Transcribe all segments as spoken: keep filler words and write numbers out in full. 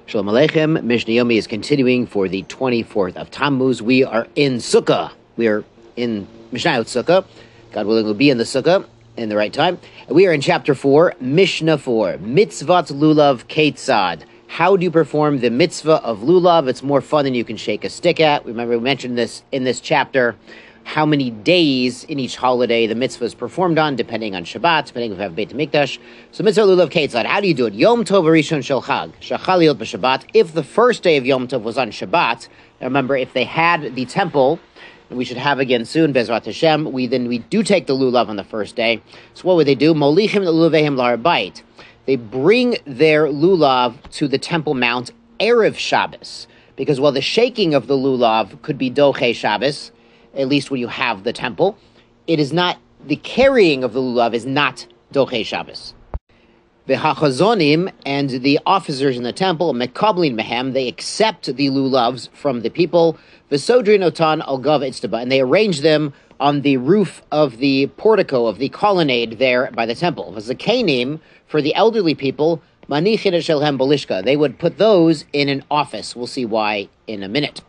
Shalom Aleichem. Mishnah Yomi is continuing for the twenty-fourth of Tammuz. We are in Sukkah. We are in Mishnayot Sukkah. God willing, we'll be in the Sukkah in the right time. We are in chapter four, Mishnah four, Mitzvat Lulav Ketzad. How do you perform the mitzvah of lulav? It's more fun than you can shake a stick at. Remember, we mentioned this in this chapter, how many days in each holiday the mitzvah is performed on, depending on Shabbat, depending if we have Beit HaMikdash. So mitzvah lulav ketzad, how do you do it? Yom Tov Rishon Shel Chag, Shachal Yot b'Shabbat. If the first day of Yom Tov was on Shabbat, remember, if they had the temple, and we should have again soon, Bezrat Hashem, we then we do take the lulav on the first day. So what would they do? Molichim lulavehem l'Har Bayit. They bring their lulav to the Temple Mount Erev Shabbos, because while the shaking of the lulav could be Doche Shabbos, at least when you have the temple, it is not, the carrying of the lulav is not Doche Shabbos. The Hachazonim and the officers in the temple, Mekablin Mehem, they accept the lulavs from the people, Vesodrin Otan Al Gav Itztaba, and they arrange them on the roof of the portico, of the colonnade there by the temple. V'zakenim, for the elderly people, Manichin Shelhem Bolishka, they would put those in an office. We'll see why in a minute.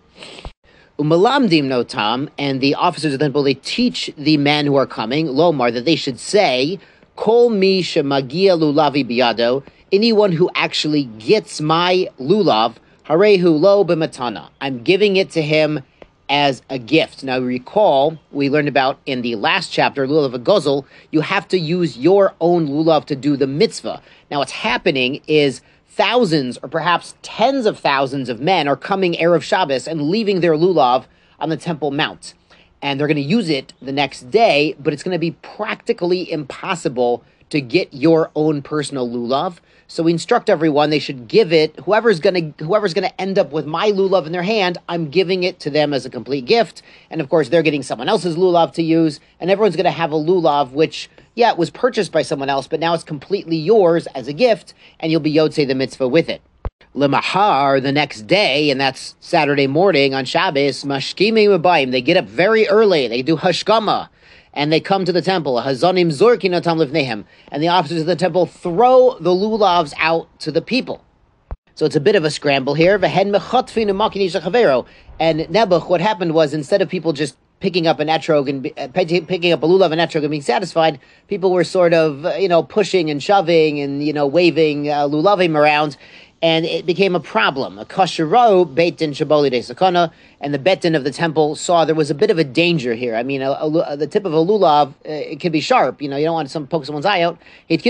Umalamdim Notam, and the officers of the temple, they teach the men who are coming, Lomar, that they should say, Kol mi shemagia lulavi biyado, anyone who actually gets my lulav, harehu lo b'matana, I'm giving it to him as a gift. Now recall, we learned about in the last chapter, lulav agozel, you have to use your own lulav to do the mitzvah. Now what's happening is thousands or perhaps tens of thousands of men are coming Erev Shabbos and leaving their lulav on the Temple Mount. And they're going to use it the next day, but it's going to be practically impossible to get your own personal lulav. So we instruct everyone they should give it, whoever's going to whoever's going to end up with my lulav in their hand, I'm giving it to them as a complete gift. And of course, they're getting someone else's lulav to use, and everyone's going to have a lulav which, yeah, it was purchased by someone else, but now it's completely yours as a gift, and you'll be yotzei the mitzvah with it. Lemahar, the next day, and that's Saturday morning on Shabbos, mashkimi mabayim, they get up very early, they do hashkama, and they come to the temple. Hazanim zorkin otam lifnehem, and the officers of the temple throw the lulavs out to the people. So it's a bit of a scramble here. V'hen mechatfin u'makin ish chavero. And Nebuch, what happened was, instead of people just picking up an etrog and uh, picking up a lulav and etrog and being satisfied, people were sort of, uh, you know, pushing and shoving and, you know, waving uh, lulavim around. And it became a problem. A kashero beit din shaboli de sakana, and the bet din of the temple saw there was a bit of a danger here. I mean, a, a, the tip of a lulav, uh, it can be sharp. You know, you don't want to some, poke someone's eye out. They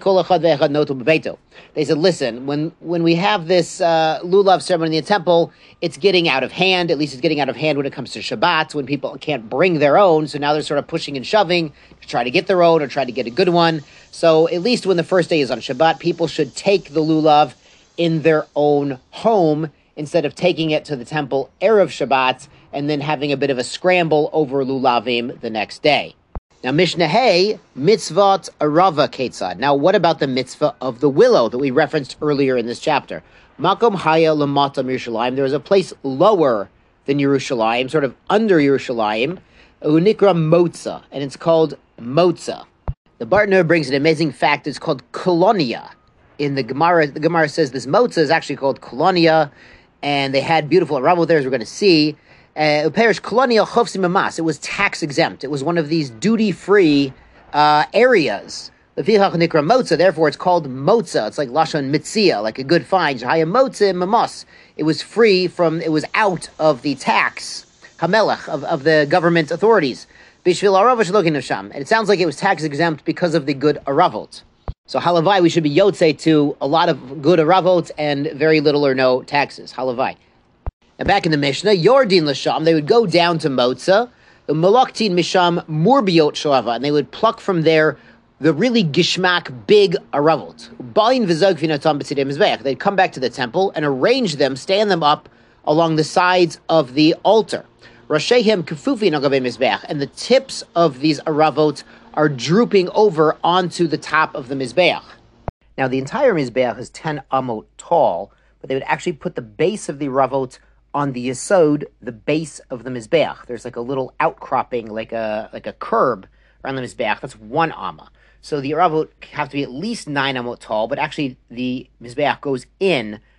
said, listen, when when we have this uh, lulav ceremony in the temple, it's getting out of hand. At least it's getting out of hand when it comes to Shabbat, when people can't bring their own. So now they're sort of pushing and shoving to try to get their own or try to get a good one. So at least when the first day is on Shabbat, people should take the lulav in their own home instead of taking it to the temple Erev Shabbat and then having a bit of a scramble over lulavim the next day. Now Mishnah Hey, mitzvat arava ketzad. Now what about the mitzvah of the willow that we referenced earlier in this chapter? Makom haya lamata Yerushalayim. There is a place lower than Yerushalayim, sort of under Yerushalayim, unikra motza, and it's called motza. The Bartner brings an amazing fact. It's called kolonia. In the Gemara, the Gemara says this motza is actually called kolonia, and they had beautiful aravot there, as we're going to see. Uh, Perish kolonia chofsim mamas. It was tax exempt. It was one of these duty free uh, areas. Lefichach nikra motza. Therefore, it's called motza. It's like lashon mitzia, like a good find. Haya motza mamas. It was free from. It was out of the tax hamelech of, of the government authorities. Bishvil aravash looking sham. And it sounds like it was tax exempt because of the good aravot. So halavai, we should be yotzei to a lot of good aravot and very little or no taxes. Halavai. Now back in the Mishnah, Yordin l'sham, they would go down to Motza, the Malaktin misham murbiot shalava, and they would pluck from there the really gishmak big aravot. Balin v'zog v'natam b'tzidei mizbeach. They'd come back to the temple and arrange them, stand them up along the sides of the altar. Rashehem kefufin agavei mizbeach, and the tips of these aravot are drooping over onto the top of the Mizbeach. Now, the entire Mizbeach is ten amot tall, but they would actually put the base of the Ravot on the Yesod, the base of the Mizbeach. There's like a little outcropping, like a like a curb around the Mizbeach. That's one amma. So the Ravot have to be at least nine amot tall, but actually the Mizbeach goes in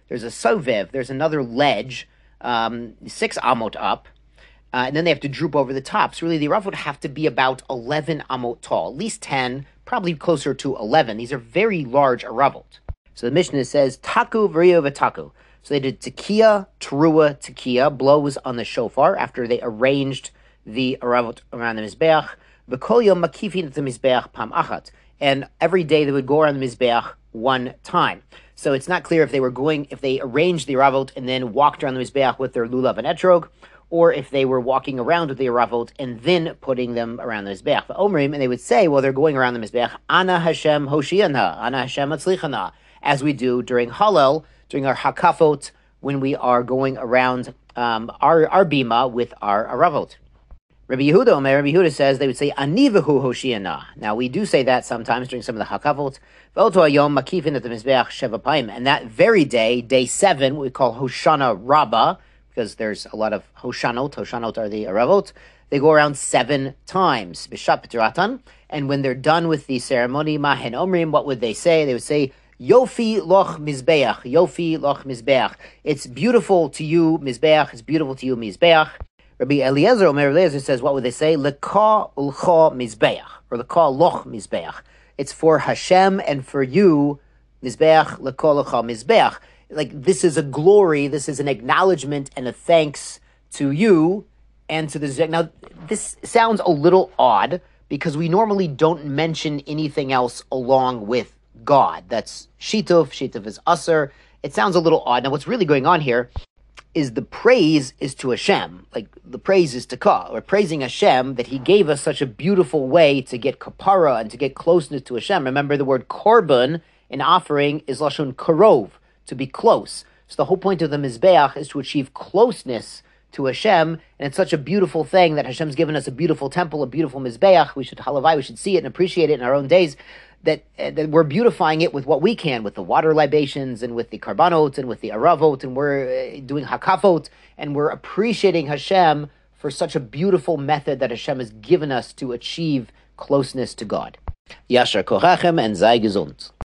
there's a sovev, there's another ledge, um, six amot up, uh, and then they have to droop over the top. So really, the aravot have to be about eleven amot tall, at least ten, probably closer to eleven. These are very large aravot. So the Mishnah says, taku v'riyo v'taku. So they did tekiah, teruah, tekiah, blows on the shofar after they arranged the aravot around the mizbeach. V'kol yom makifin the mizbeach pam achat. And every day they would go around the mizbeach one time. So it's not clear if they were going, if they arranged the aravot and then walked around the mizbeach with their lulav and etrog, or if they were walking around with the aravot and then putting them around the mizbeach. Omrim, and they would say, well, they're going around the mizbeach, Ana Hashem Hoshiana, Ana Hashem Atzlichana, as we do during Hallel, during our hakafot, when we are going around um, our, our bima with our aravot. Rabbi Yehuda, Omer, Rabbi Yehuda says they would say Anivahu Hoshiana. Now we do say that sometimes during some of the hakavot. V'oto hayom makifin at the mizbeach sheva paim. And that very day, day seven, what we call Hoshana Rabbah, because there's a lot of Hoshanot. Hoshanot are the aravot. They go around seven times. B'shat B'tiratan. And when they're done with the ceremony, Mahen Omrim, what would they say? They would say Yofi loch mizbeach. Yofi loch mizbeach. It's beautiful to you, mizbeach. It's beautiful to you, mizbeach. Rabbi Eliezer, Omer Eliezer says, what would they say? Leka ulcha mizbeach, or leka loch mizbeach. It's for Hashem and for you, mizbeach, leka locha mizbeach. Like, this is a glory, this is an acknowledgement and a thanks to you and to the Zek. Now, this sounds a little odd because we normally don't mention anything else along with God. That's shituf, shituf is usher. It sounds a little odd. Now, what's really going on here is the praise is to Hashem. Like, the praise is to Ka. We're praising Hashem that He gave us such a beautiful way to get kapara and to get closeness to Hashem. Remember, the word korban in offering is lashon karov, to be close. So the whole point of the Mizbeach is to achieve closeness to Hashem, and it's such a beautiful thing that Hashem's given us a beautiful temple, a beautiful Mizbeach. We should halavai, we should see it and appreciate it in our own days, that, uh, that we're beautifying it with what we can, with the water libations and with the karbanot and with the aravot, and we're uh, doing hakafot, and we're appreciating Hashem for such a beautiful method that Hashem has given us to achieve closeness to God. Yashar kochachem and sei gesund.